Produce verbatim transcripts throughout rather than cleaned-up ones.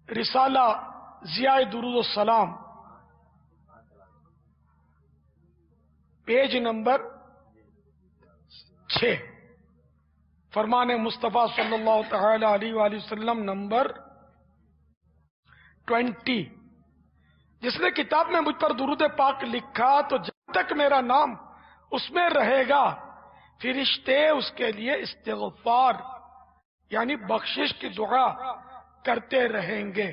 رسالہ ضیاء درود السلام پیج نمبر چھ، فرمان مصطفیٰ صلی اللہ تعالی علیہ وآلہ وسلم نمبر ٹوینٹی. جس نے کتاب میں مجھ پر درود پاک لکھا تو جب تک میرا نام اس میں رہے گا فرشتے اس کے لیے استغفار یعنی بخشش کی دعا کرتے رہیں گے.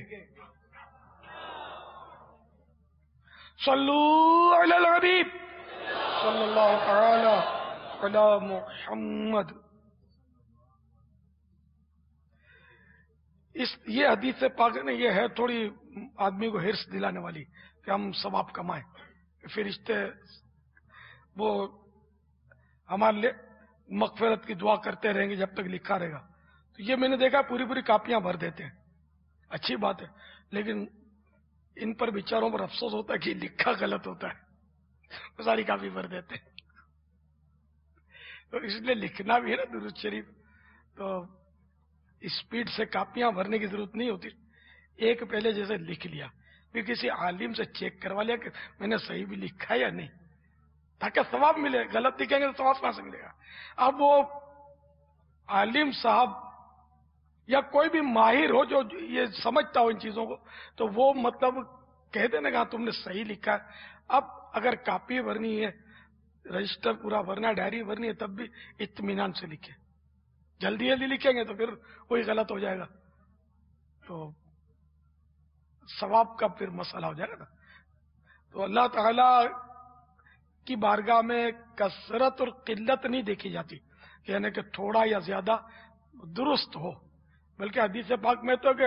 صلو علی الحبیب صلی اللہ تعالی علی محمد. اس یہ حدیث پاک نے یہ ہے تھوڑی آدمی کو ہرس دلانے والی کہ ہم ثواب کمائیں. فرشتے وہ ہمارے لیے مغفرت کی دعا کرتے رہیں گے جب تک لکھا رہے گا. تو یہ میں نے دیکھا پوری پوری کاپیاں بھر دیتے ہیں، اچھی بات ہے، لیکن ان پر بیچاروں پر افسوس ہوتا ہے کہ لکھا غلط ہوتا ہے، ساری کاپی بھر دیتے ہیں. تو اس لیے لکھنا بھی ہے نا درود شریف، تو اسپیڈ سے کاپیاں بھرنے کی ضرورت نہیں ہوتی. ایک پہلے جیسے لکھ لیا، پھر کسی عالم سے چیک کروا لیا کہ میں نے صحیح بھی لکھا یا نہیں، تاکہ ثواب ملے. غلط لکھیں گے تو ثواب کہاں سے ملے گا؟ اب وہ عالم صاحب یا کوئی بھی ماہر ہو جو یہ سمجھتا ہو ان چیزوں کو، تو وہ مطلب کہہ دینا کہ تم نے صحیح لکھا ہے. اب اگر کاپی بھرنی ہے، رجسٹر پورا بھرنا ہے، ڈائری بھرنی ہے، تب بھی اطمینان سے لکھے. جلدی جلدی لکھیں گے تو پھر وہی غلط ہو جائے گا، تو ثواب کا پھر مسئلہ ہو جائے گا نا. تو اللہ تعالی کی بارگاہ میں کثرت اور قلت نہیں دیکھی جاتی، یعنی کہ تھوڑا یا زیادہ درست ہو، بلکہ حدیث پاک میں تو کہ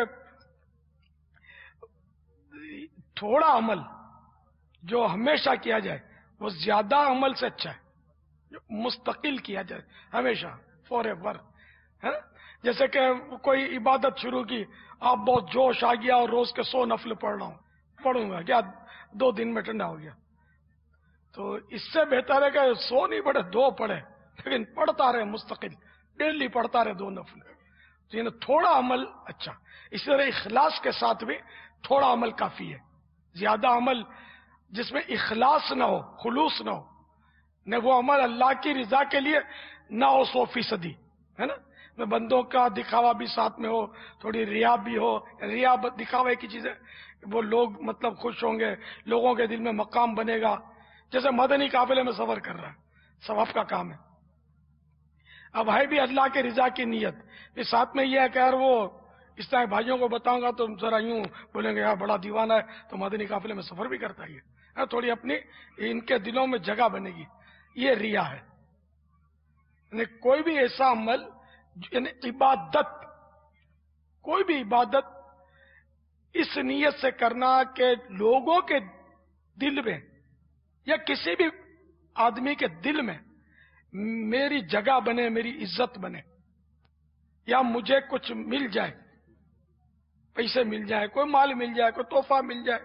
تھوڑا عمل جو ہمیشہ کیا جائے وہ زیادہ عمل سے اچھا ہے، جو مستقل کیا جائے ہمیشہ فور ایور. جیسے کہ کوئی عبادت شروع کی، آپ بہت جوش آ گیا اور روز کے سو نفل پڑھ رہا ہوں پڑھوں گا کیا دو دن میں ٹھنڈا ہو گیا. تو اس سے بہتر ہے کہ سو نہیں پڑھے، دو پڑھے، لیکن پڑھتا رہے مستقل، ڈیلی پڑھتا رہے دو نفل. تو تھوڑا عمل اچھا. اسی طرح اخلاص کے ساتھ بھی تھوڑا عمل کافی ہے. زیادہ عمل جس میں اخلاص نہ ہو، خلوص نہ ہو، نہ وہ عمل اللہ کی رضا کے لیے نہ ہو سو فیصدی، ہے نا، میں بندوں کا دکھاوا بھی ساتھ میں ہو، تھوڑی ریا بھی ہو. ریا دکھاوے کی چیز ہے، وہ لوگ مطلب خوش ہوں گے، لوگوں کے دل میں مقام بنے گا. جیسے مدنی قافلے میں سفر کر رہا ہے، ثواب کا کام ہے. اب ہے بھی اللہ کے رضا کی نیت، پھر ساتھ میں یہ ہے کہ یار وہ اس طرح بھائیوں کو بتاؤں گا تو ذرا یوں بولیں گے یار بڑا دیوانہ ہے، تو مدنی قافلے میں سفر بھی کرتا ہے، تھوڑی اپنی ان کے دلوں میں جگہ بنے گی. یہ ریا ہے. یعنی کوئی بھی ایسا عمل، یعنی عبادت، کوئی بھی عبادت اس نیت سے کرنا کہ لوگوں کے دل میں یا کسی بھی آدمی کے دل میں میری جگہ بنے، میری عزت بنے، یا مجھے کچھ مل جائے، پیسے مل جائے، کوئی مال مل جائے، کوئی تحفہ مل جائے،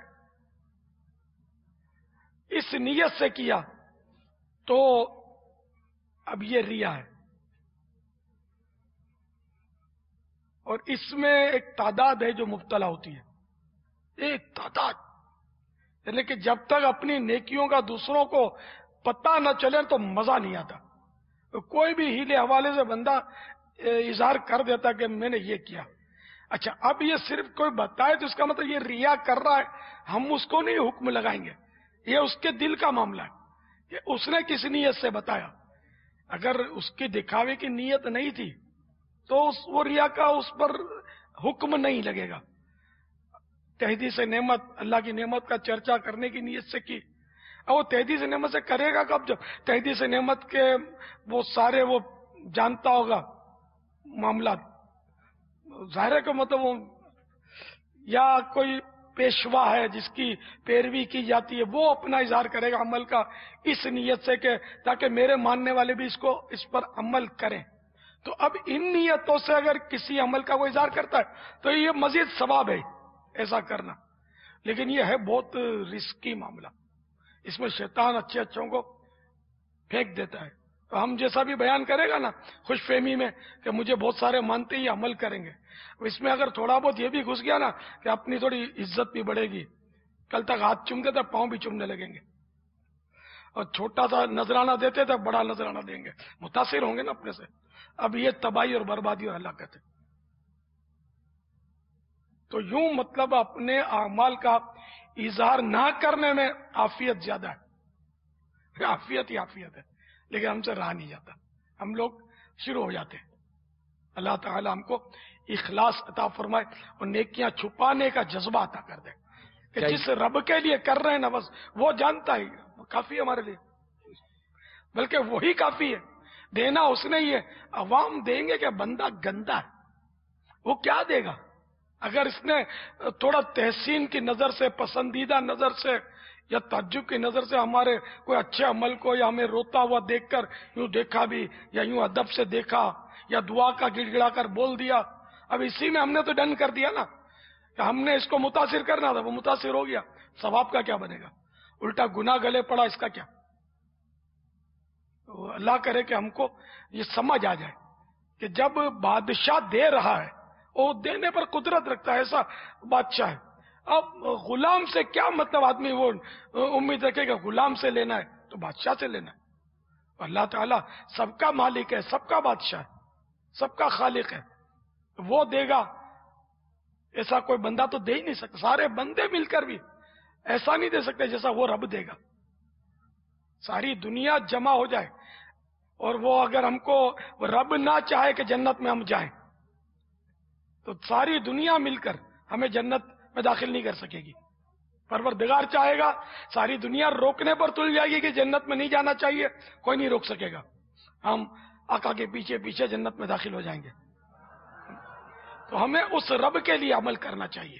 اس نیت سے کیا تو اب یہ ریا ہے. اور اس میں ایک تعداد ہے جو مبتلا ہوتی ہے، ایک تعداد، یعنی کہ جب تک اپنی نیکیوں کا دوسروں کو پتہ نہ چلے تو مزہ نہیں آتا. کوئی بھی ہیلے حوالے سے بندہ اظہار کر دیتا کہ میں نے یہ کیا. اچھا اب یہ صرف کوئی بتائے تو اس کا مطلب یہ ریا کر رہا ہے، ہم اس کو نہیں حکم لگائیں گے، یہ اس کے دل کا معاملہ ہے، یہ اس نے کس نیت سے بتایا. اگر اس کی دکھاوے کی نیت نہیں تھی تو اس وہ ریا کا اس پر حکم نہیں لگے گا. تحدیث نعمت، اللہ کی نعمت کا چرچا کرنے کی نیت سے کی، اور وہ تحدیث نعمت سے کرے گا کب؟ جب تحدیث نعمت کے وہ سارے وہ جانتا ہوگا معاملات. ظاہر ہے کہ مطلب وہ یا کوئی پیشوا ہے جس کی پیروی کی جاتی ہے، وہ اپنا اظہار کرے گا عمل کا اس نیت سے کہ تاکہ میرے ماننے والے بھی اس کو اس پر عمل کریں. تو اب ان نیتوں سے اگر کسی عمل کا وہ اظہار کرتا ہے تو یہ مزید ثواب ہے ایسا کرنا. لیکن یہ ہے بہت رسکی معاملہ، اس میں شیطان اچھے اچھوں کو پھینک دیتا ہے تو ہم جیسا بھی بیان کرے گا نا خوش فہمی میں کہ مجھے بہت سارے مانتے ہی عمل کریں گے، اس میں اگر تھوڑا بہت یہ بھی گھس گیا نا کہ اپنی تھوڑی عزت بھی بڑھے گی، کل تک ہاتھ چومتے تھے پاؤں بھی چومنے لگیں گے، اور چھوٹا سا نذرانہ دیتے تھے بڑا نذرانہ دیں گے، متاثر ہوں گے نا اپنے سے. اب یہ تباہی اور بربادی اور ہلاکت ہے. تو یوں مطلب اپنے اعمال کا اظہار نہ کرنے میں عافیت زیادہ ہے، عافیت ہی عافیت ہے، لیکن ہم سے رہا نہیں جاتا، ہم لوگ شروع ہو جاتے ہیں. اللہ تعالی ہم کو اخلاص عطا فرمائے اور نیکیاں چھپانے کا جذبہ عطا کر دے کہ جس رب کے لیے کر رہے ہیں نا بس وہ جانتا ہی، وہ کافی ہے ہمارے لیے، بلکہ وہی کافی ہے. دینا اس نے ہی ہے. عوام دیں گے کہ بندہ گندا ہے، وہ کیا دے گا؟ اگر اس نے تھوڑا تحسین کی نظر سے، پسندیدہ نظر سے یا تعجب کی نظر سے ہمارے کوئی اچھے عمل کو یا ہمیں روتا ہوا دیکھ کر یوں دیکھا بھی، یا یوں ادب سے دیکھا، یا دعا کا گڑ گڑا کر بول دیا، اب اسی میں ہم نے تو ڈن کر دیا نا کہ ہم نے اس کو متاثر کرنا تھا، وہ متاثر ہو گیا، ثواب کا کیا بنے گا؟ الٹا گناہ گلے پڑا، اس کا کیا؟ اللہ کرے کہ ہم کو یہ سمجھ آ جائے کہ جب بادشاہ دے رہا ہے، وہ دینے پر قدرت رکھتا ہے، ایسا بادشاہ ہے. اب غلام سے کیا مطلب آدمی وہ امید رکھے گا غلام سے لینا ہے تو بادشاہ سے لینا ہے. اللہ تعالیٰ سب کا مالک ہے، سب کا بادشاہ ہے، سب کا خالق ہے، وہ دے گا. ایسا کوئی بندہ تو دے ہی نہیں سکتا، سارے بندے مل کر بھی ایسا نہیں دے سکتے جیسا وہ رب دے گا. ساری دنیا جمع ہو جائے اور وہ اگر ہم کو رب نہ چاہے کہ جنت میں ہم جائیں تو ساری دنیا مل کر ہمیں جنت میں داخل نہیں کر سکے گی. پروردگار چاہے گا ساری دنیا روکنے پر تل جائے گی کہ جنت میں نہیں جانا چاہیے، کوئی نہیں روک سکے گا، ہم آقا کے پیچھے پیچھے جنت میں داخل ہو جائیں گے. تو ہمیں اس رب کے لیے عمل کرنا چاہیے.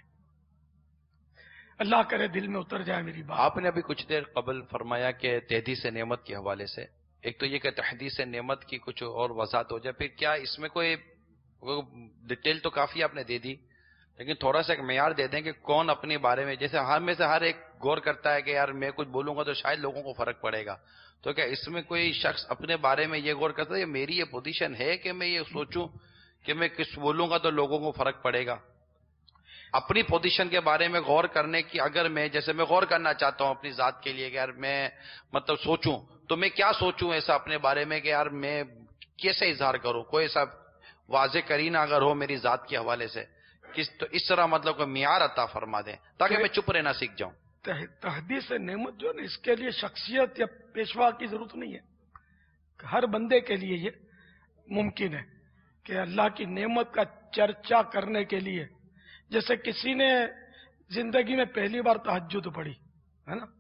اللہ کرے دل میں اتر جائے میری بات. آپ نے ابھی کچھ دیر قبل فرمایا کہ تحدیث نعمت کے حوالے سے، ایک تو یہ کہ تحدیث نعمت کی کچھ اور وضاحت ہو جائے، پھر کیا اس میں کوئی ڈیٹیل تو کافی آپ نے دے دی، لیکن تھوڑا سا ایک معیار دے دیں کہ کون اپنے بارے میں، جیسے ہر میں سے ہر ایک غور کرتا ہے کہ یار میں کچھ بولوں گا تو شاید لوگوں کو فرق پڑے گا، تو کیا اس میں کوئی شخص اپنے بارے میں یہ غور کرتا ہے کہ میری یہ پوزیشن ہے کہ میں یہ سوچوں کہ میں کچھ بولوں گا تو لوگوں کو فرق پڑے گا؟ اپنی پوزیشن کے بارے میں غور کرنے کی، اگر میں جیسے میں غور کرنا چاہتا ہوں اپنی ذات کے لیے کہ یار میں مطلب سوچوں تو میں کیا سوچوں ایسا اپنے بارے میں کہ یار میں کیسے اظہار کروں، کوئی ایسا واضح کرینہ اگر ہو میری ذات کے حوالے سے کس، تو اس طرح مطلب کوئی معیار عطا فرما دیں تاکہ میں چپ رہنا سیکھ جاؤں. تحدیث نعمت جو نا، اس کے لیے شخصیت یا پیشوا کی ضرورت نہیں ہے، ہر بندے کے لیے یہ ممکن ہے کہ اللہ کی نعمت کا چرچا کرنے کے لیے، جیسے کسی نے زندگی میں پہلی بار تہجد پڑھی ہے نا،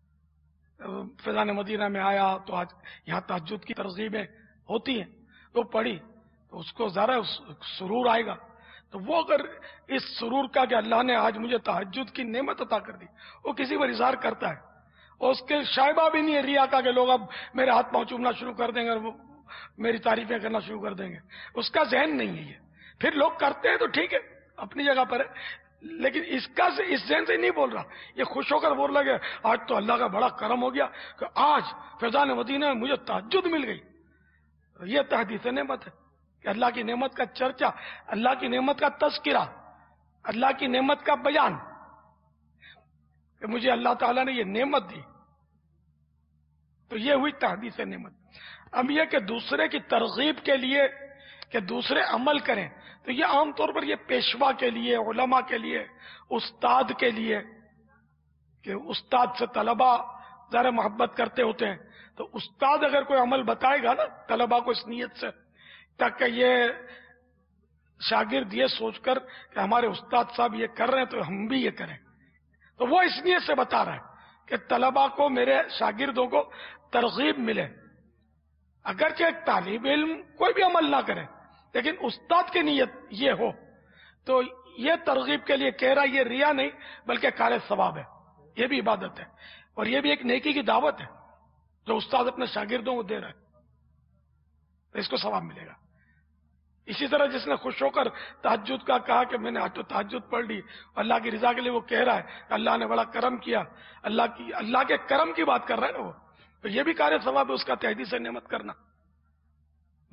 فیضان مدینہ میں آیا تو آج یہاں تہجد کی ترغیبیں ہوتی ہیں، تو پڑھی تو اس کو ذرا سرور آئے گا. تو وہ اگر اس سرور کا کہ اللہ نے آج مجھے تہجد کی نعمت عطا کر دی، وہ کسی پر اظہار کرتا ہے، اور اس کے شائبہ بھی نہیں ہے ریا کا کہ لوگ اب میرے ہاتھ پاؤں چومنا شروع کر دیں گے اور وہ میری تعریفیں کرنا شروع کر دیں گے، اس کا ذہن نہیں ہے یہ. پھر لوگ کرتے ہیں تو ٹھیک ہے اپنی جگہ پر ہے، لیکن اس کا اس ذہن سے نہیں بول رہا، یہ خوش ہو کر بول لگے آج تو اللہ کا بڑا کرم ہو گیا کہ آج فیضان مدینہ میں مجھے تہجد مل گئی. یہ تحدیث نعمت ہے کہ اللہ کی نعمت کا چرچا، اللہ کی نعمت کا تذکرہ، اللہ کی نعمت کا بیان کہ مجھے اللہ تعالیٰ نے یہ نعمت دی، تو یہ ہوئی تحدیث نعمت. اب یہ کہ دوسرے کی ترغیب کے لیے کہ دوسرے عمل کریں، تو یہ عام طور پر یہ پیشوا کے لیے، علماء کے لیے، استاد کے لیے، کہ استاد سے طلبہ ذرا محبت کرتے ہوتے ہیں، تو استاد اگر کوئی عمل بتائے گا نا طلبہ کو اس نیت سے تاکہ یہ شاگرد یہ سوچ کر کہ ہمارے استاد صاحب یہ کر رہے ہیں تو ہم بھی یہ کریں، تو وہ اس نیت سے بتا رہا ہے کہ طلبہ کو، میرے شاگردوں کو ترغیب ملے. اگرچہ ایک طالب علم کوئی بھی عمل نہ کرے لیکن استاد کی نیت یہ ہو تو یہ ترغیب کے لیے کہہ رہا، یہ ریا نہیں بلکہ کار ثواب ہے، یہ بھی عبادت ہے اور یہ بھی ایک نیکی کی دعوت ہے جو استاد اپنے شاگردوں کو دے رہا ہے، تو اس کو ثواب ملے گا. اسی طرح جس نے خوش ہو کر تہجد کا کہا کہ میں نے آج تو تہجد پڑھ لی، اللہ کی رضا کے لیے وہ کہہ رہا ہے اللہ نے بڑا کرم کیا، اللہ کی اللہ کے کرم کی بات کر رہا ہے نا وہ، تو یہ بھی کار ثواب ہے اس کا تحدیث نعمت کرنا.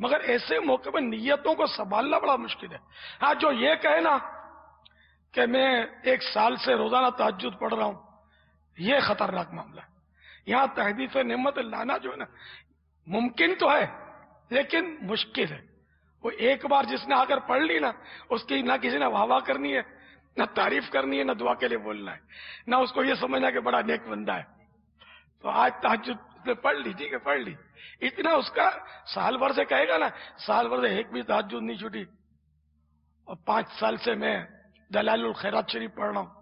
مگر ایسے موقع پر نیتوں کو سنبھالنا بڑا مشکل ہے. ہاں جو یہ کہے نا کہ میں ایک سال سے روزانہ تہجد پڑھ رہا ہوں، یہ خطرناک معاملہ ہے. یہاں تحدیث نعمت لانا جو ہے نا ممکن تو ہے لیکن مشکل ہے. وہ ایک بار جس نے آ کر پڑھ لی نا، اس کی نہ کسی نے واہ واہ کرنی ہے، نہ تعریف کرنی ہے، نہ دعا کے لیے بولنا ہے، نہ اس کو یہ سمجھنا کہ بڑا نیک بندہ ہے. تو آج تہجد نے پڑھ لی، ٹھیک ہے پڑھ لی، اتنا اس کا سال بھر سے کہے گا نا، سال بھر سے ایک بھی تہجد نہیں چھوٹی، اور پانچ سال سے میں دلائل الخیرات شریف پڑھ رہا ہوں،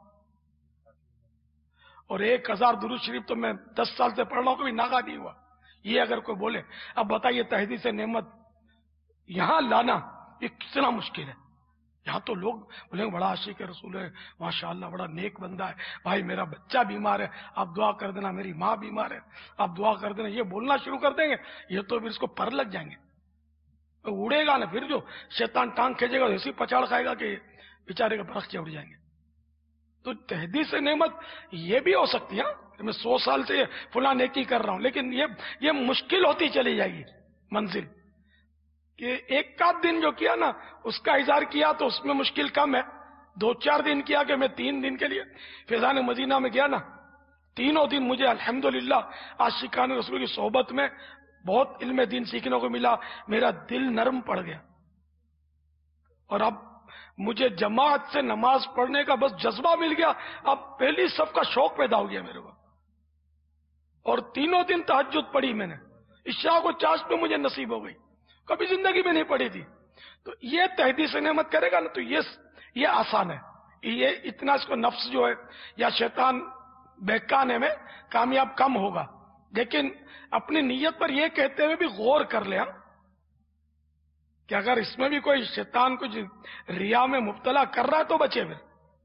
اور ایک ہزار درود شریف تو میں دس سال سے پڑھ رہا ہوں، کبھی ناغا نہیں ہوا. یہ اگر کوئی بولے، اب بتائیے تحدیث نعمت یہاں لانا یہ کتنا مشکل ہے. یہاں تو لوگ بولیں گے بڑا عاشق رسول ہے، ماشاءاللہ بڑا نیک بندہ ہے، بھائی میرا بچہ بیمار ہے آپ دعا کر دینا، میری ماں بیمار ہے آپ دعا کر دینا. یہ بولنا شروع کر دیں گے، یہ تو پھر اس کو پر لگ جائیں گے، اڑے گا نا. پھر جو شیطان ٹانگ کھینچے گا ایسی پچاڑ کھائے گا کہ بیچارے کا برخچے اڑ جائیں گے. تو تحدیث نعمت یہ بھی ہو سکتی ہے، میں سو سال سے فلاں نیکی کر رہا ہوں، لیکن یہ یہ مشکل ہوتی چلی جائے گی منزل. کہ ایک آدھ دن جو کیا نا اس کا اظہار کیا تو اس میں مشکل کم ہے. دو چار دن کیا کہ میں تین دن کے لیے فیضان مدینہ میں گیا نا، تینوں دن مجھے الحمدللہ عاشقان رسول کی صحبت میں بہت علم دین سیکھنے کو ملا، میرا دل نرم پڑ گیا. اور اب مجھے جماعت سے نماز پڑھنے کا بس جذبہ مل گیا، اب پہلی صف کا شوق پیدا ہو گیا میرے کو. اور تینوں دن تہجد پڑھی میں نے، عشاء کو چاشت پہ مجھے نصیب ہو گئی، کبھی زندگی میں نہیں پڑھی تھی. تو یہ تحدیث نعمت کرے گا نا تو یہ یہ آسان ہے. یہ اتنا اس کو نفس جو ہے یا شیطان بہکانے میں کامیاب کم ہوگا. لیکن اپنی نیت پر یہ کہتے ہوئے بھی غور کر لیں کہ اگر اس میں بھی کوئی شیطان کچھ ریا میں مبتلا کر رہا ہے تو بچے. پھر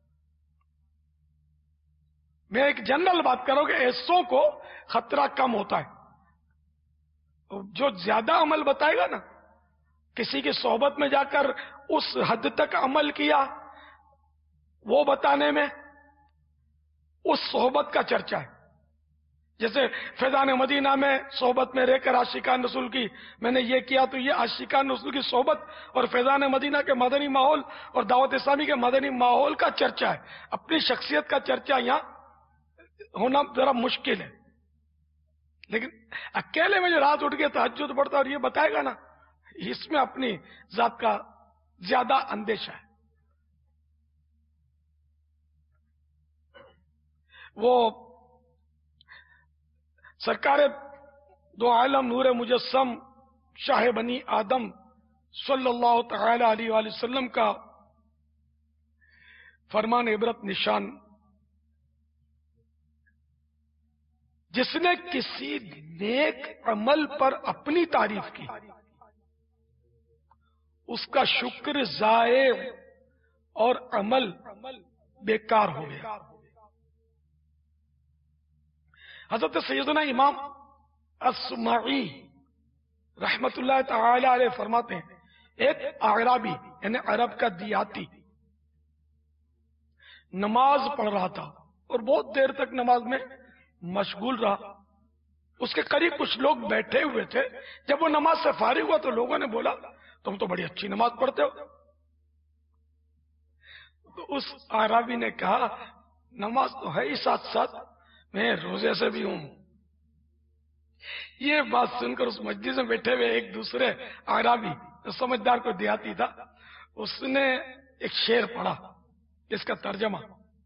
میں ایک جنرل بات کروں کہ ایسوں کو خطرہ کم ہوتا ہے. جو زیادہ عمل بتائے گا نا، کسی کی صحبت میں جا کر اس حد تک عمل کیا وہ بتانے میں اس صحبت کا چرچا ہے. جیسے فیضان مدینہ میں صحبت میں رہ کر عاشقان رسول کی میں نے یہ کیا، تو یہ عاشقان رسول کی صحبت اور فیضان مدینہ کے مدنی ماحول اور دعوت اسلامی کے مدنی ماحول کا چرچا ہے. اپنی شخصیت کا چرچا یہاں ہونا ذرا مشکل ہے. لیکن اکیلے میں جو رات اٹھ کے تہجد پڑھتا اور یہ بتائے گا نا، اس میں اپنی ذات کا زیادہ اندیشہ ہے. وہ سرکار دو عالم نور مجسم شاہ بنی آدم صلی اللہ تعالی علیہ وآلہ وسلم کا فرمان عبرت نشان، جس نے کسی نیک عمل پر اپنی تعریف کی اس کا شکر ضائع اور عمل بیکار ہو گیا. حضرت سیدنا امام السمعی رحمت اللہ تعالی علیہ فرماتے ہیں، ایک اعرابی یعنی عرب کا دیہاتی نماز پڑھ رہا تھا اور بہت دیر تک نماز میں مشغول رہا. اس کے قریب کچھ لوگ بیٹھے ہوئے تھے. جب وہ نماز سے فارغ ہوا تو لوگوں نے بولا تم تو بڑی اچھی نماز پڑھتے ہو. تو اس اعرابی نے کہا نماز تو ہے ہی ساتھ ساتھ میں روزے سے بھی ہوں. یہ بات سن کر اس مسجد میں بیٹھے ہوئے ایک دوسرے اعرابی سمجھدار کو دیہاتی تھا، اس نے ایک شعر پڑھا جس کا ترجمہ،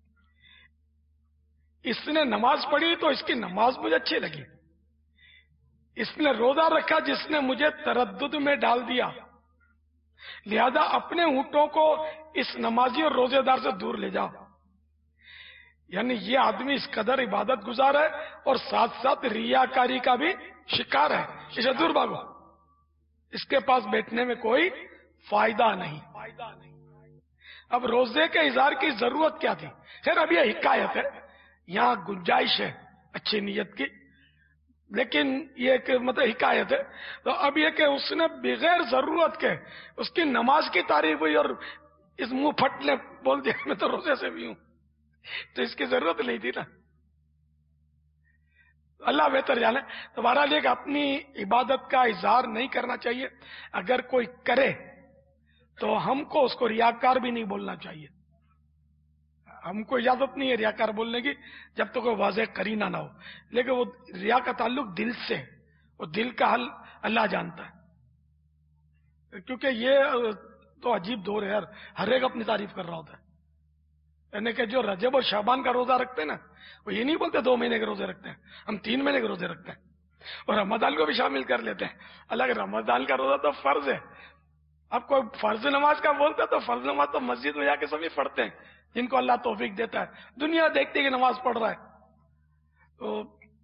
اس نے نماز پڑھی تو اس کی نماز مجھے اچھی لگی، اس نے روزہ رکھا جس نے مجھے تردد میں ڈال دیا، لہذا اپنے اونٹوں کو اس نمازی اور روزے دار سے دور لے جاؤ. یعنی یہ آدمی اس قدر عبادت گزار ہے اور ساتھ ساتھ ریاکاری کا بھی شکار ہے، اسے دور بھاگو، اس کے پاس بیٹھنے میں کوئی فائدہ نہیں. اب روزے کے اظہار کی ضرورت کیا تھی؟ خیر اب یہ حکایت ہے، یہاں گنجائش ہے اچھی نیت کی، لیکن یہ کہ مطلب حکایت ہے. تو اب یہ کہ اس نے بغیر ضرورت کے اس کی نماز کی تعریف ہوئی اور اس منہ پھٹ نے بول دیا میں تو روزے سے بھی ہوں، تو اس کی ضرورت نہیں تھی نا. اللہ بہتر جانے. تو بہرحال ایک اپنی عبادت کا اظہار نہیں کرنا چاہیے. اگر کوئی کرے تو ہم کو اس کو ریاکار بھی نہیں بولنا چاہیے. ہم کو اجازت نہیں ہے ریاکار بولنے کی جب تک کوئی واضح کرینہ نہ ہو. لیکن وہ ریا کا تعلق دل سے، وہ دل کا حل اللہ جانتا ہے. کیونکہ یہ تو عجیب دور ہے یار، ہر ایک اپنی تعریف کر رہا ہوتا ہے. یعنی کہ جو رجب اور شعبان کا روزہ رکھتے ہیں نا، وہ یہ نہیں بولتے دو مہینے کے روزے رکھتے ہیں، ہم تین مہینے کے روزے رکھتے ہیں اور رمضان کو بھی شامل کر لیتے ہیں. اللہ کے رمضان کا روزہ تو فرض ہے. اب کوئی فرض نماز کا بولتا ہے تو فرض نماز تو مسجد میں جا کے سبھی پڑھتے ہیں جن کو اللہ توفیق دیتا ہے. دنیا دیکھتی ہے کہ نماز پڑھ رہا ہے. تو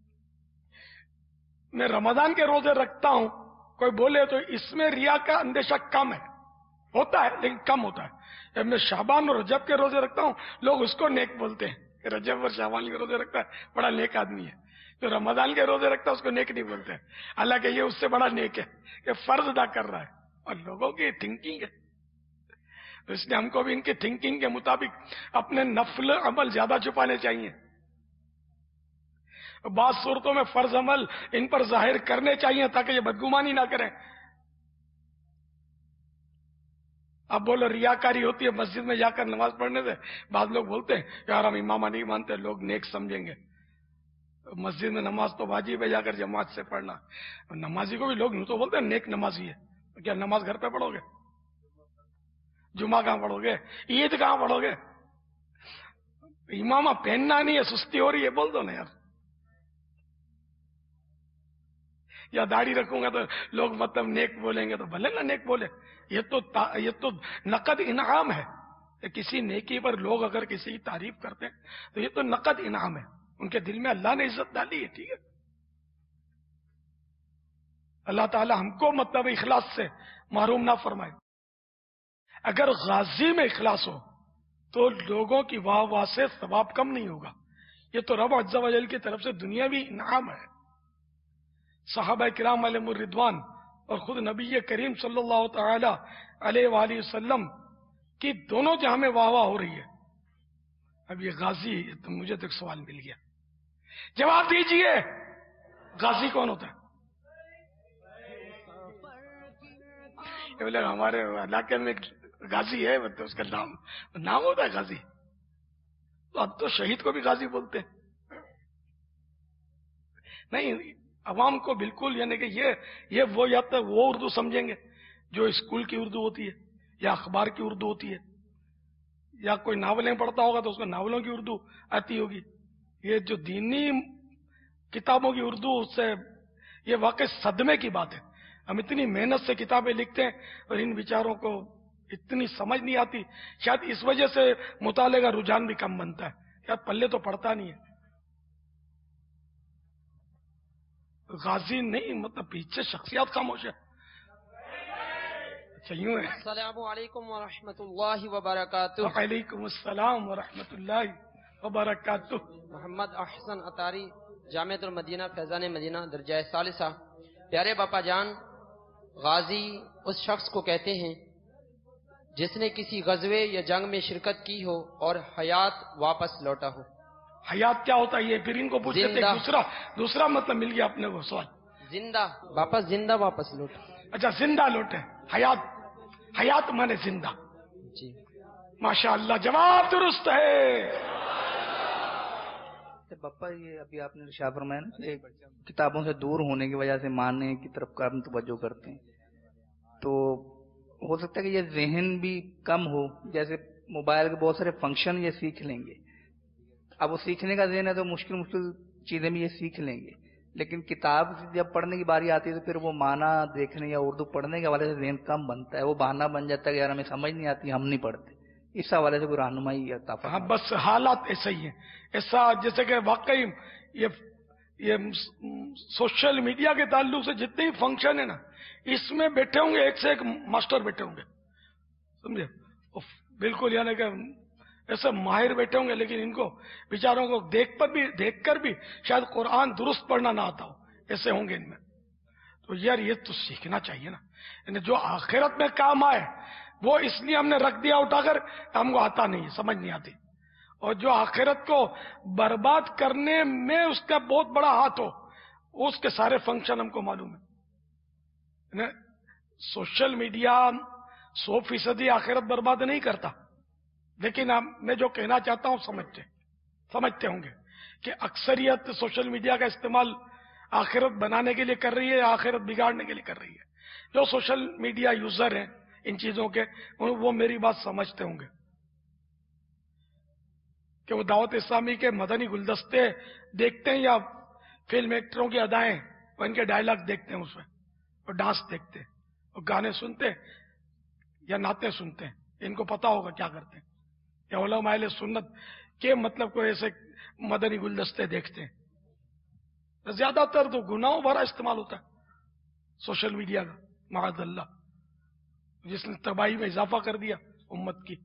میں رمضان کے روزے رکھتا ہوں، کوئی بولے تو اس میں ریا کا اندیشہ کم ہے، ہوتا ہے لیکن کم ہوتا ہے. جب میں شعبان اور رجب کے روزے رکھتا ہوں لوگ اس کو نیک بولتے ہیں کہ رجب اور شعبان کے روزے رکھتا ہے بڑا نیک آدمی ہے. جو رمضان کے روزے رکھتا ہے اس کو نیک نہیں بولتے ہیں، حالانکہ یہ اس سے بڑا نیک ہے کہ فرض ادا کر رہا ہے. اور لوگوں کی تھنکنگ ہے، تو اس لیے ہم کو بھی ان کی تھنکنگ کے مطابق اپنے نفل عمل زیادہ چھپانے چاہیے. بعض صورتوں میں فرض عمل ان پر ظاہر کرنے چاہیے تاکہ یہ بدگمانی نہ کریں. اب بولو ریاکاری ہوتی ہے مسجد میں جا کر نماز پڑھنے سے. بعض لوگ بولتے ہیں یار ہم امامہ نہیں مانتے، لوگ نیک سمجھیں گے. مسجد میں نماز تو واجب ہے جا کر جماعت سے پڑھنا. نمازی کو بھی لوگ تو بولتے ہیں نیک نمازی ہے. کیا نماز گھر پہ پڑھو گے؟ جمعہ کہاں پڑھو گے؟ عید کہاں پڑھو گے؟ امامہ پہننا نہیں ہے، سستی ہو رہی ہے بول دو نا یار. یا داڑھی رکھوں گا تو لوگ مطلب نیک بولیں گے تو بھلے نا نیک بولے. یہ تو یہ تو نقد انعام ہے. کسی نیکی پر لوگ اگر کسی کی تعریف کرتے ہیں تو یہ تو نقد انعام ہے، ان کے دل میں اللہ نے عزت ڈالی ہے. ٹھیک ہے، اللہ تعالی ہم کو مطلب اخلاص سے محروم نہ فرمائے. اگر غازی میں اخلاص ہو تو لوگوں کی واہ واہ سے ثواب کم نہیں ہوگا. یہ تو رب عز و جل کی طرف سے دنیاوی انعام ہے. صحابہ کرام علیہم الرضوان اور خود نبی کریم صلی اللہ تعالی علیہ وآلہ وسلم کی دونوں جہاں میں واہ واہ ہو رہی ہے. اب یہ غازی، تو مجھے تو ایک سوال مل گیا، جواب دیجئے غازی کون ہوتا ہے؟ بولے ہمارے علاقے میں غازی ہے، تو اس کا نام نام ہوتا ہے غازی. تو اب تو شہید کو بھی غازی بولتے ہیں. نہیں، عوام کو بالکل، یعنی کہ یہ یہ وہ یا تو وہ اردو سمجھیں گے جو اسکول کی اردو ہوتی ہے یا اخبار کی اردو ہوتی ہے، یا کوئی ناولیں پڑھتا ہوگا تو اس کو ناولوں کی اردو آتی ہوگی. یہ جو دینی کتابوں کی اردو، اس سے یہ واقعی صدمے کی بات ہے. ہم اتنی محنت سے کتابیں لکھتے ہیں اور ان بیچاروں کو اتنی سمجھ نہیں آتی. شاید اس وجہ سے مطالعے کا رجحان بھی کم بنتا ہے، شاید پلے تو پڑتا نہیں ہے. غازی نہیں، مطلب پیچھے شخصیات خاموش ہے. اچھا یوں ہے. السلام علیکم ورحمۃ اللہ وبرکاتہ. وعلیکم السلام ورحمۃ اللہ وبرکاتہ. محمد احسن اطاری، جامعۃ المدینہ فیضان مدینہ، درجہ ثالثہ. پیارے باپا جان، غازی اس شخص کو کہتے ہیں جس نے کسی غزوے یا جنگ میں شرکت کی ہو اور حیات واپس لوٹا ہو. حیات کیا ہوتا ہے یہ پھر ان کو پوچھتے تھے. دوسرا دوسرا مطلب مل گیا اپنے کو سوال. زندہ واپس، زندہ واپس لوٹا. اچھا زندہ لوٹے. حیات، حیات مانے زندہ. جی ماشاء اللہ، جواب درست ہے. پپا یہ ابھی آپ نے ارشاد فرمایا نا کہ کتابوں سے دور ہونے کی وجہ سے ماننے کی طرف کا توجہ کرتے ہیں، تو ہو سکتا ہے کہ یہ ذہن بھی کم ہو. جیسے موبائل کے بہت سارے فنکشن یہ سیکھ لیں گے، اب وہ سیکھنے کا ذہن ہے تو مشکل مشکل چیزیں بھی یہ سیکھ لیں گے. لیکن کتاب جب پڑھنے کی باری آتی ہے تو پھر وہ معنی دیکھنے یا اردو پڑھنے کے حوالے سے ذہن کم بنتا ہے. وہ بہانہ بن جاتا ہے کہ یار ہمیں سمجھ نہیں آتی، ہم نہیں پڑھتے. اس حوالے سے کوئی رہنمائی عطا فرمائے. ہاں بس حالات ایسے ہی ہیں. ایسا جیسے کہ واقعی یہ یہ سوشل میڈیا کے تعلق سے جتنے فنکشن ہیں نا، اس میں بیٹھے ہوں گے ایک سے ایک ماسٹر بیٹھے ہوں گے، سمجھے، بالکل یعنی کہ ایسے ماہر بیٹھے ہوں گے، لیکن ان کو بیچاروں کو دیکھ پر بھی دیکھ کر بھی شاید قرآن درست پڑھنا نہ آتا ہو، ایسے ہوں گے ان میں. تو یار یہ تو سیکھنا چاہیے نا، یعنی جو آخرت میں کام آئے وہ اس لیے ہم نے رکھ دیا اٹھا کر، ہم کو آتا نہیں، سمجھ نہیں آتی. اور جو آخرت کو برباد کرنے میں اس کا بہت بڑا ہاتھ ہو اس کے سارے فنکشن ہم کو معلوم ہے. سوشل میڈیا سو فیصدی آخرت برباد نہیں کرتا، لیکن میں جو کہنا چاہتا ہوں سمجھتے سمجھتے ہوں گے کہ اکثریت سوشل میڈیا کا استعمال آخرت بنانے کے لیے کر رہی ہے یا آخرت بگاڑنے کے لیے کر رہی ہے. جو سوشل میڈیا یوزر ہیں ان چیزوں کے، وہ میری بات سمجھتے ہوں گے کہ وہ دعوت اسلامی کے مدنی گلدستے دیکھتے ہیں یا فلم ایکٹروں کی ادائیں اور ان کے ڈائلاگ دیکھتے ہیں، اس میں اور ڈانس دیکھتے ہیں اور گانے سنتے ہیں یا نعتیں سنتے ہیں. ان کو پتا ہوگا کیا کرتے ہیں. یا علماء اہل سنت کے مطلب کوئی ایسے مدنی گلدستے دیکھتے ہیں. زیادہ تر تو گناہوں بھرا استعمال ہوتا ہے سوشل میڈیا کا، معاذ اللہ، جس نے تباہی میں اضافہ کر دیا امت کی.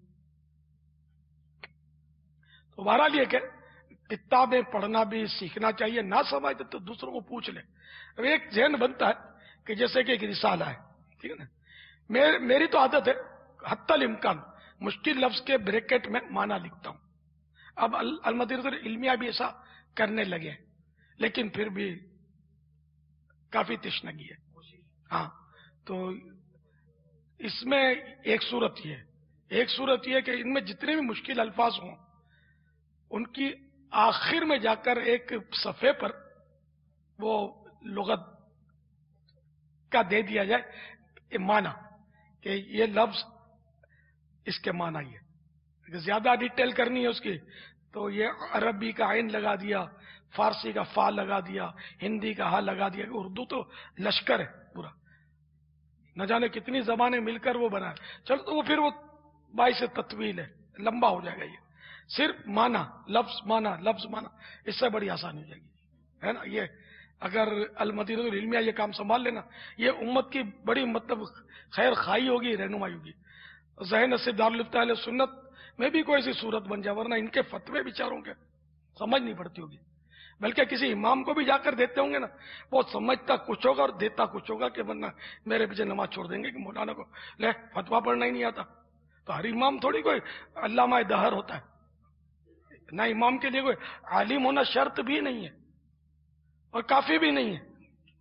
تو بہرحال یہ کہ کتابیں پڑھنا بھی سیکھنا چاہیے، نہ سمجھتے تو دوسروں کو پوچھ لیں. اب ایک ذہن بنتا ہے کہ جیسے کہ ایک رسالہ ہے، ٹھیک ہے نا، میری تو عادت ہے حتی الامکان مشکل لفظ کے بریکٹ میں معنی لکھتا ہوں. اب المدینہ العلمیہ بھی ایسا کرنے لگے، لیکن پھر بھی کافی تشنگی ہے. ہاں، تو اس میں ایک صورت یہ ہے ایک صورت یہ کہ ان میں جتنے بھی مشکل الفاظ ہوں ان کی آخر میں جا کر ایک صفحے پر وہ لغت کا دے دیا جائے معنی کہ یہ لفظ اس کے معنی یہ. اگر زیادہ ڈیٹیل کرنی ہے اس کی تو یہ عربی کا عین لگا دیا، فارسی کا فا لگا دیا، ہندی کا ہا لگا دیا. اردو تو لشکر ہے پورا، نہ جانے کتنی زبانیں مل کر وہ بنا ہے. چلو تو وہ پھر وہ باعث تطویل ہے، لمبا ہو جائے گا. یہ صرف معنی، لفظ معنی، لفظ معنی، اس سے بڑی آسانی ہو جائے گی، ہے نا. یہ اگر المدینہ العلمیہ یہ کام سنبھال لینا، یہ امت کی بڑی مطلب خیر خواہی ہوگی، رہنمائی ہوگی. ذہن نصیب دارالفتہ اہل سنت میں بھی کوئی سی صورت بن جائے، ورنہ ان کے فتوے بیچاروں کے سمجھ نہیں پڑتی ہوگی. بلکہ کسی امام کو بھی جا کر دیتے ہوں گے نا، وہ سمجھتا کچھ ہوگا اور دیتا کچھ ہوگا کہ ورنہ میرے پیچھے نماز چھوڑ دیں گے کہ مولانا کو لے فتوا پڑھنا ہی نہیں آتا. تو ہر امام تھوڑی کوئی علامہ دہر ہوتا ہے، نہ امام کے لیے کوئی عالم ہونا شرط بھی نہیں ہے اور کافی بھی نہیں ہے.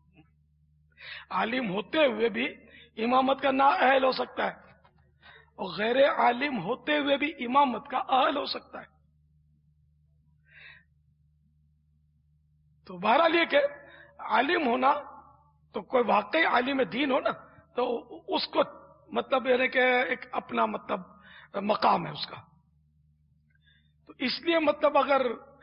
عالم ہوتے ہوئے بھی امامت کا نا اہل ہو سکتا ہے اور غیر عالم ہوتے ہوئے بھی امامت کا اہل ہو سکتا ہے. تو بہرحال یہ کہ عالم ہونا تو کوئی واقعی عالم دین ہو نا تو اس کو مطلب یعنی کہ ایک اپنا مطلب مقام ہے اس کا. تو اس لیے مطلب اگر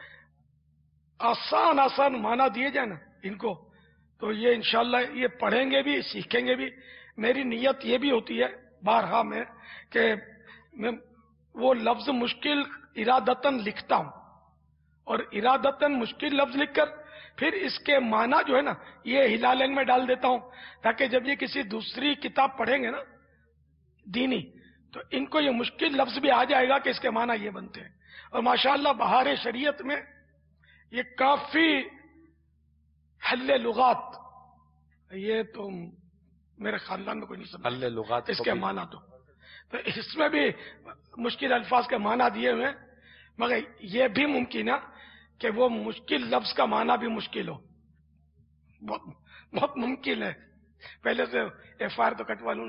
آسان آسان معنی دیے جائیں نا ان کو تو یہ انشاءاللہ یہ پڑھیں گے بھی، سیکھیں گے بھی. میری نیت یہ بھی ہوتی ہے بارہا میں کہ میں وہ لفظ مشکل ارادتاً لکھتا ہوں اور ارادتاً مشکل لفظ لکھ کر پھر اس کے معنی جو ہے نا یہ ہلالین میں ڈال دیتا ہوں، تاکہ جب یہ کسی دوسری کتاب پڑھیں گے نا دینی تو ان کو یہ مشکل لفظ بھی آ جائے گا کہ اس کے معنی یہ بنتے ہیں. اور ماشاءاللہ بہار شریعت میں یہ کافی حل لغات، یہ تو میرے خاندان میں کوئی نہیں سمجھتا حل لغات اس کے معنی تو تو اس میں بھی مشکل الفاظ کے معنی دیے ہوئے، مگر یہ بھی ممکن ہے کہ وہ مشکل لفظ کا معنی بھی مشکل ہو. بہت بہت ممکن ہے. پہلے سے ایف آئی آر تو کٹوا لوں نا.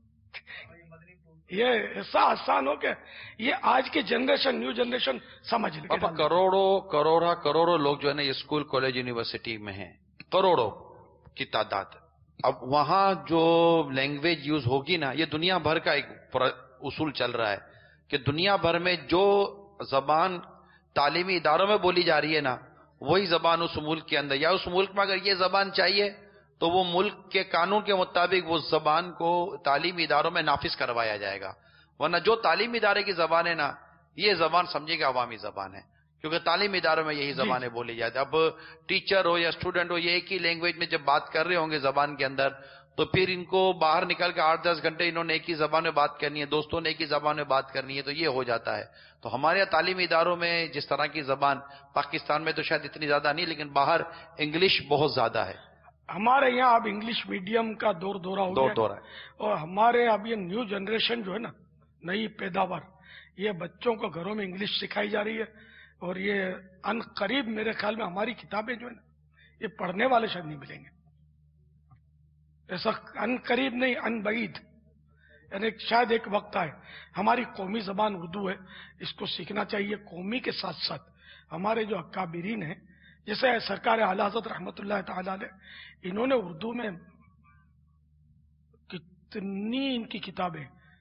یہ ایسا آسان ہو کہ یہ آج کی جنریشن، نیو جنریشن سمجھ لے. اب کروڑوں کروڑا کروڑوں لوگ جو ہے نا یہ اسکول کالج یونیورسٹی میں ہیں، کروڑوں کی تعداد. اب وہاں جو لینگویج یوز ہوگی نا، یہ دنیا بھر کا ایک اصول چل رہا ہے کہ دنیا بھر میں جو زبان تعلیمی اداروں میں بولی جا رہی ہے نا وہی زبان اس ملک کے اندر، یا اس ملک میں اگر یہ زبان چاہیے تو وہ ملک کے قانون کے مطابق وہ زبان کو تعلیمی اداروں میں نافذ کروایا جائے گا. ورنہ جو تعلیمی ادارے کی زبان ہے نا یہ زبان سمجھے گا عوامی زبان ہے، کیونکہ تعلیمی اداروں میں یہی زبانیں بولی جاتی. اب ٹیچر ہو یا اسٹوڈنٹ ہو یہ ایک ہی لینگویج میں جب بات کر رہے ہوں گے زبان کے اندر تو پھر ان کو باہر نکل کے آٹھ دس گھنٹے انہوں نے ایک ہی زبان میں بات کرنی ہے، دوستوں نے ایک ہی زبان میں بات کرنی ہے، تو یہ ہو جاتا ہے. تو ہمارے یہاں تعلیمی اداروں میں جس طرح کی زبان پاکستان میں تو شاید اتنی زیادہ نہیں، لیکن باہر انگلش بہت زیادہ ہے. ہمارے یہاں اب انگلش میڈیم کا دور دورہ ہو دور گیا دورہ ہے. اور ہمارے اب یہ نیو جنریشن جو ہے نا، نئی پیداوار، یہ بچوں کو گھروں میں انگلش سکھائی جا رہی ہے. اور یہ ان قریب میرے خیال میں ہماری کتابیں جو ہے نا یہ پڑھنے والے شاید نہیں ملیں گے، ایسا ان قریب نہیں ان بعید، یعنی شاید ایک وقت آئے. ہماری قومی زبان اردو ہے، اس کو سیکھنا چاہیے. قومی کے ساتھ ساتھ ہمارے جو اکابرین ہیں، جیسے سرکار اعلیٰ حضرت رحمۃ اللہ تعالی علیہ، انہوں نے اردو میں کتنی ان کی کتابیں،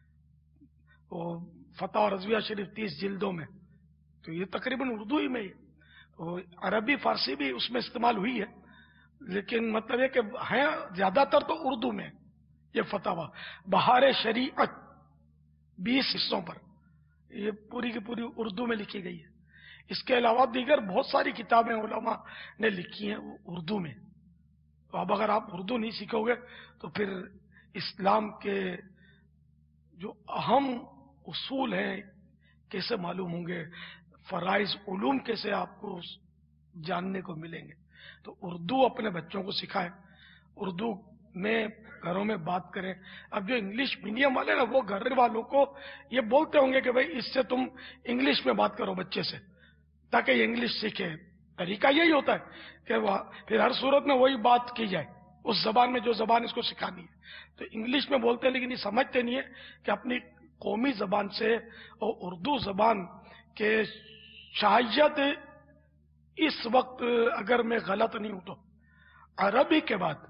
فتح و رضویہ شریف تیس جلدوں میں، تو یہ تقریباً اردو ہی میں ہی. عربی فارسی بھی اس میں استعمال ہوئی ہے، لیکن مطلب یہ کہ ہے زیادہ تر تو اردو میں. یہ فتح بہار شریعت بیس حصوں پر، یہ پوری کی پوری اردو میں لکھی گئی ہے. اس کے علاوہ دیگر بہت ساری کتابیں علماء نے لکھی ہیں وہ اردو میں. تو اب اگر آپ اردو نہیں سیکھو گے تو پھر اسلام کے جو اہم اصول ہیں کیسے معلوم ہوں گے، فرائض علوم کیسے آپ کو جاننے کو ملیں گے. تو اردو اپنے بچوں کو سکھائیں، اردو میں گھروں میں بات کریں. اب جو انگلش میڈیم والے نا، وہ گھر والوں کو یہ بولتے ہوں گے کہ بھائی اس سے تم انگلش میں بات کرو بچے سے تاکہ یہ انگلش سیکھے. طریقہ یہی ہوتا ہے کہ وہ پھر ہر صورت میں وہی بات کی جائے اس زبان میں جو زبان اس کو سکھانی ہے. تو انگلش میں بولتے ہیں لیکن یہ سمجھتے نہیں ہے کہ اپنی قومی زبان سے اور اردو زبان کے شاید اس وقت اگر میں غلط نہیں ہوں تو عربی کے بعد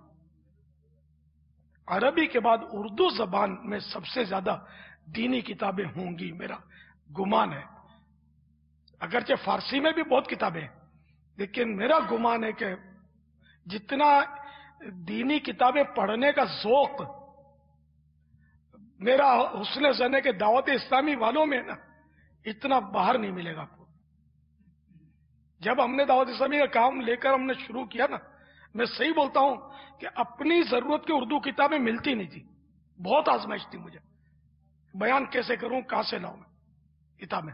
عربی کے بعد اردو زبان میں سب سے زیادہ دینی کتابیں ہوں گی، میرا گمان ہے. اگرچہ فارسی میں بھی بہت کتابیں ہیں، لیکن میرا گمان ہے کہ جتنا دینی کتابیں پڑھنے کا ذوق میرا حسن زن ہے کہ دعوت اسلامی والوں میں نا، اتنا باہر نہیں ملے گا آپ کو. جب ہم نے دعوت اسلامی کا کام لے کر ہم نے شروع کیا نا، میں صحیح بولتا ہوں کہ اپنی ضرورت کی اردو کتابیں ملتی نہیں تھی. بہت آزمائش تھی مجھے، بیان کیسے کروں، کہاں سے لاؤں کتابیں.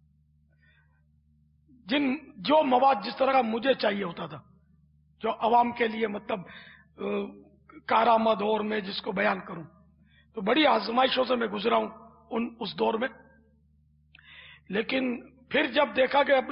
جن جو مواد جس طرح کا مجھے چاہیے ہوتا تھا، جو عوام کے لیے مطلب کارآمد دور میں جس کو بیان کروں، تو بڑی آزمائشوں سے میں گزرا ہوں ان اس دور میں. لیکن پھر جب دیکھا کہ اب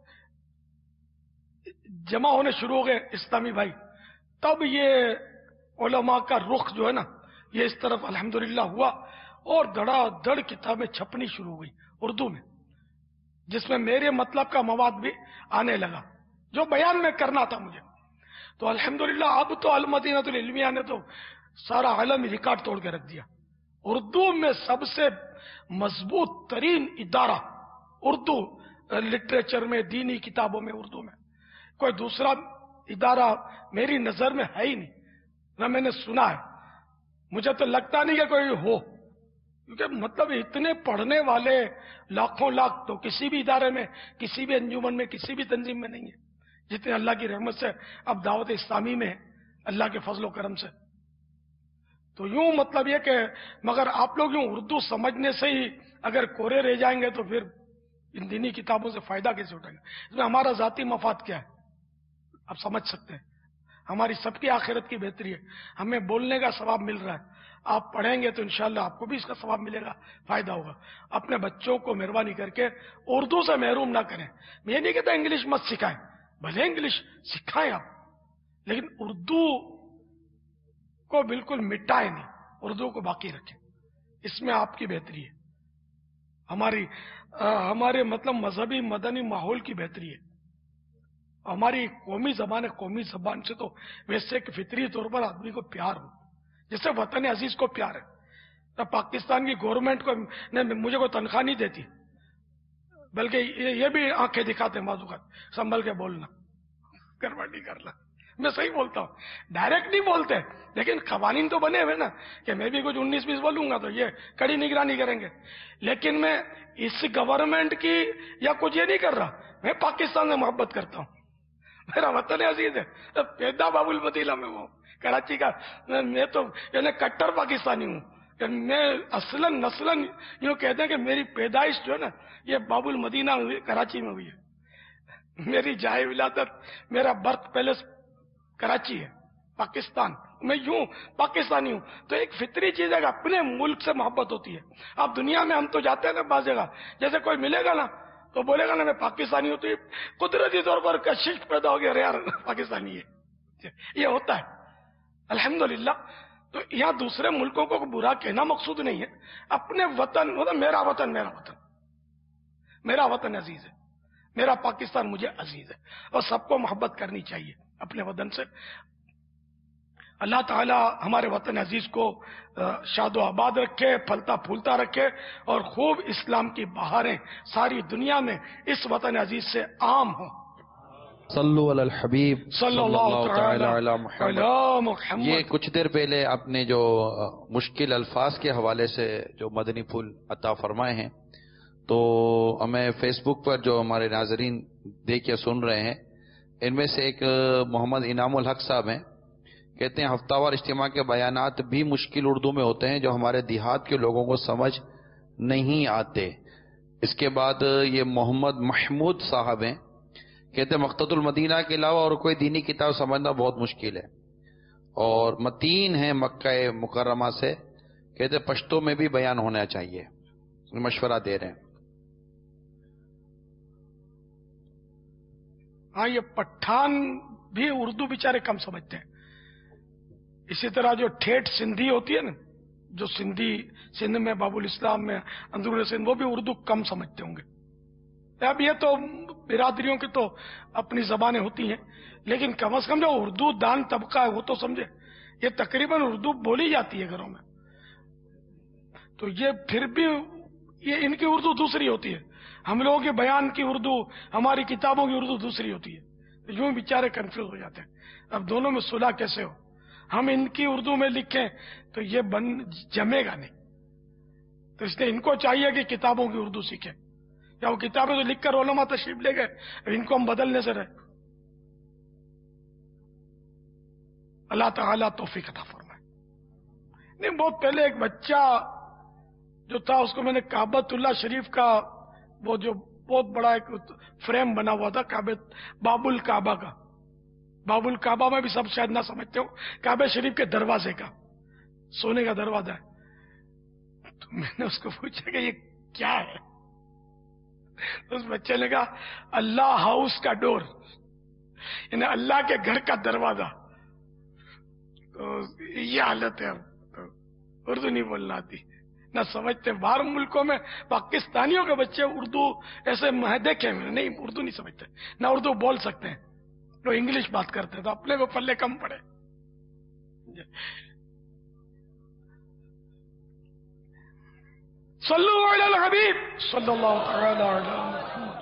جمع ہونے شروع ہو گئے اسلامی بھائی، تب یہ علماء کا رخ جو ہے نا، یہ اس طرف الحمدللہ ہوا اور دھڑا دھڑ کتابیں چھپنی شروع ہوئی اردو میں، جس میں میرے مطلب کا مواد بھی آنے لگا جو بیان میں کرنا تھا مجھے. تو الحمدللہ اب تو المدینہ العلمیہ نے تو سارا عالمی ریکارڈ توڑ کے رکھ دیا. اردو میں سب سے مضبوط ترین ادارہ اردو لٹریچر میں، دینی کتابوں میں اردو میں کوئی دوسرا ادارہ میری نظر میں ہے ہی نہیں، نہ میں نے سنا ہے. مجھے تو لگتا نہیں کہ کوئی ہو، کیونکہ مطلب اتنے پڑھنے والے لاکھوں لاکھ تو کسی بھی ادارے میں، کسی بھی انجمن میں، کسی بھی تنظیم میں نہیں ہے جتنے اللہ کی رحمت سے اب دعوت اسلامی میں ہے، اللہ کے فضل و کرم سے. تو یوں مطلب یہ کہ مگر آپ لوگ یوں اردو سمجھنے سے ہی اگر کورے رہ جائیں گے تو پھر ان دینی کتابوں سے فائدہ کیسے اٹھائیں گے؟ اس میں ہمارا ذاتی مفاد کیا ہے آپ سمجھ سکتے ہیں. ہماری سب کی آخرت کی بہتری ہے. ہمیں بولنے کا ثواب مل رہا ہے، آپ پڑھیں گے تو انشاءاللہ آپ کو بھی اس کا ثواب ملے گا، فائدہ ہوگا. اپنے بچوں کو مہربانی کر کے اردو سے محروم نہ کریں. میں یہ نہیں کہتا انگلش مت سکھائیں، بھلے انگلش سکھائیں آپ، لیکن اردو کو بالکل مٹائیں نہیں، اردو کو باقی رکھیں. اس میں آپ کی بہتری ہے، ہماری ہمارے مطلب مذہبی مدنی ماحول کی بہتری ہے. ہماری قومی زبان ہے، قومی زبان سے تو ویسے کہ فطری طور پر آدمی کو پیار ہو، جیسے وطن عزیز کو پیار ہے. تو پاکستان کی گورنمنٹ کو نے مجھے کوئی تنخواہ نہیں دیتی، بلکہ یہ بھی آنکھیں دکھاتے ہیں بعض اوقات، سنبھل کے بولنا، گڑبڑ نہیں کرنا. میں صحیح بولتا ہوں، ڈائریکٹ نہیں بولتے، لیکن قوانین تو بنے ہوئے نا کہ میں بھی کچھ انیس بیس بولوں گا تو یہ کڑی نگرانی کریں گے. لیکن میں اس گورنمنٹ کی یا کچھ یہ نہیں کر رہا، میں پاکستان سے محبت کرتا ہوں، میرا وطن عزیز ہے. پیدا باب المدینہ میں ہوں، کراچی کا، میں تو یعنی کٹر پاکستانی ہوں. میں اصلاً نسلاً یوں کہتے ہیں کہ میری پیدائش جو ہے نا یہ باب المدینہ کراچی میں ہوئی ہے. میری جائے ولادت، میرا برتھ پیلس کراچی ہے، پاکستان. میں یوں پاکستانی ہوں. تو ایک فطری چیز ہے کہ اپنے ملک سے محبت ہوتی ہے. اب دنیا میں ہم تو جاتے ہیں نا بعض جگہ، جیسے کوئی ملے گا نا تو بولے گا نا میں پاکستانی ہوں، تو قدرتی طور پر کشش پیدا ہو گیا، یار پاکستانی ہے. یہ ہوتا ہے الحمدللہ. تو یہاں دوسرے ملکوں کو برا کہنا مقصود نہیں ہے. اپنے وطن مطلب میرا وطن میرا وطن میرا وطن عزیز ہے, میرا پاکستان مجھے عزیز ہے, اور سب کو محبت کرنی چاہیے اپنے وطن سے. اللہ تعالی ہمارے وطن عزیز کو شاد و آباد رکھے, پھلتا پھولتا رکھے, اور خوب اسلام کی بہاریں ساری دنیا میں اس وطن عزیز سے عام ہوں. صلو علی الحبیب صلی اللہ تعالی علی محمد. یہ کچھ دیر پہلے آپ نے جو مشکل الفاظ کے حوالے سے جو مدنی پھول عطا فرمائے ہیں, تو ہمیں فیس بک پر جو ہمارے ناظرین دیکھ کے سن رہے ہیں, ان میں سے ایک محمد انعام الحق صاحب ہیں, کہتے ہیں ہفتہ وار اجتماع کے بیانات بھی مشکل اردو میں ہوتے ہیں جو ہمارے دیہات کے لوگوں کو سمجھ نہیں آتے. اس کے بعد یہ محمد محمود صاحب ہیں, کہتے ہیں مقتدی المدینہ کے علاوہ اور کوئی دینی کتاب سمجھنا بہت مشکل ہے, اور متین ہیں مکہ مکرمہ سے, کہتے ہیں پشتو میں بھی بیان ہونا چاہیے. مشورہ دے رہے ہیں. ہاں, یہ پٹھان بھی اردو بیچارے کم سمجھتے ہیں. اسی طرح جو ٹھیٹ سندھی ہوتی ہے نا, جو سندھی سندھ میں باب الاسلام میں اندرون سندھ, وہ بھی اردو کم سمجھتے ہوں گے. اب یہ تو برادریوں کی تو اپنی زبانیں ہوتی ہیں, لیکن کم از کم جو اردو دان طبقہ ہے وہ تو سمجھے. یہ تقریباً اردو بولی جاتی ہے گھروں میں, تو یہ پھر بھی یہ ان کی اردو دوسری ہوتی ہے. ہم لوگوں کے بیان کی اردو, ہماری کتابوں کی اردو دوسری ہوتی ہے. یوں بیچارے کنفیوز ہو جاتے ہیں. اب دونوں میں صلح کیسے ہو؟ ہم ان کی اردو میں لکھیں تو یہ بن جمے گا نہیں. تو اس لیے ان کو چاہیے کہ کتابوں کی اردو سیکھیں, یا وہ کتابیں تو لکھ کر علماء تشریف لے گئے, ان کو ہم بدلنے سے رہے. اللہ تعالیٰ توفیق عطا فرمائے. نہیں, بہت پہلے ایک بچہ جو تھا اس کو میں نے کعبۃ اللہ شریف کا وہ جو بہت بڑا ایک فریم بنا ہوا تھا کعبہ باب الکعبہ کا, باب الکعبہ میں بھی سب شاید نہ سمجھتے ہو, کعبہ شریف کے دروازے کا سونے کا دروازہ ہے. تو میں نے اس کو پوچھا کہ یہ کیا ہے؟ اس بچے نے کہا اللہ ہاؤس کا ڈور, یعنی اللہ کے گھر کا دروازہ. تو یہ حالت ہے. اردو نہیں بولنا آتی, نہ سمجھتے. باہر ملکوں میں پاکستانیوں کے بچے اردو ایسے دیکھے نہیں, اردو نہیں سمجھتے, نہ اردو بول سکتے ہیں. وہ انگلش بات کرتے ہیں, تو اپنے کو پلے کم پڑے. صلو علی الحبیب صلی اللہ تعالی علی محمد.